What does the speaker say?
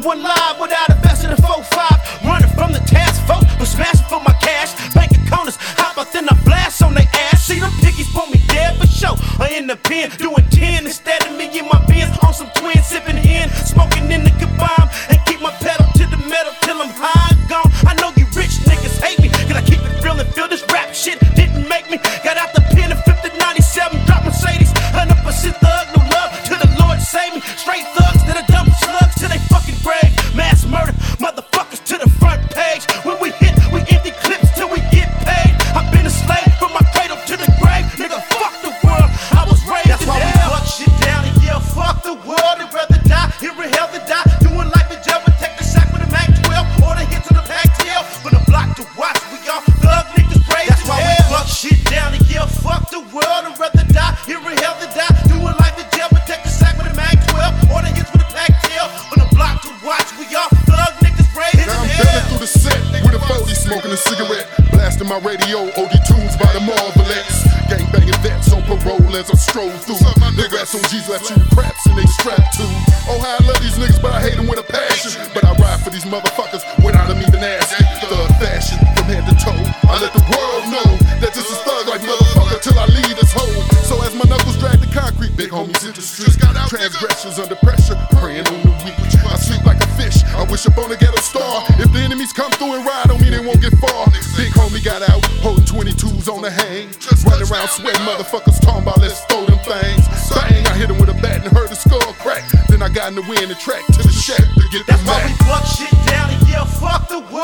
one live without investing in 4-5. Running from the task force, but smashing for my cash. Banking corners, hop out then I blast on they ass. See them piggies want me dead for sure. Or in the pen, doing 10 instead of me in my Benz. On some twin, sipping in, smoking in the kabam. And keep my pedal to the metal till I'm high and gone. I know you rich niggas hate me, cause I keep it real and feel this rap shit didn't make me. Got out the pen and flipped the 97, drop Mercedes. 100% thug, no love to the Lord save me. Straight thugs that are dumb slugs to they fucking grave. Mass murder, motherfuckers to the front page. When we hit, we empty clips till we get paid. I've been a slave from my cradle to the grave. Nigga, fuck the world, I was raised in hell. That's why we fuck shit down and yell, fuck the world. I'd rather die, here in hell than die. Doing life in jail, but take the sack with a Mac 12. Or the hit to the pack tail. For the block to watch, we all thug niggas raised in hell. That's why we fuck shit down and yell, fuck the world. I'd rather die, here in hell than die. Doing life in jail, but take the sack with a Mac 12. Or the hits with a pack tail. For the block to watch, we all thug niggas raised in hell. Now I'm belling through the set with a 40, smoking a cigarette, blasting my radio, OD tunes by the Marvelettes. Gang banging vets on parole as I stroll through. The rats on G's left you craps and they strapped too. Oh, how I love these niggas, but I hate them with a passion. But I ride for these motherfuckers without them even asking. Thug fashion from head to toe. I let the world know that this is thug like motherfucker till I leave this hole. So as my knuckles drag the concrete, big homies hit the street. Transgressions under pressure, praying on the weak. I sleep like a fish, I wish upon a ghetto star. If the enemies come through and ride on me, they won't get far. Big homie got out, holding 22s on the hang. Running around sweating, motherfuckers talking about let's throw them things. Bang, I hit him with a bat and heard the skull crack. Then I got in the wind and track to the shack to get the That's why we fuck shit down and yell, fuck the world.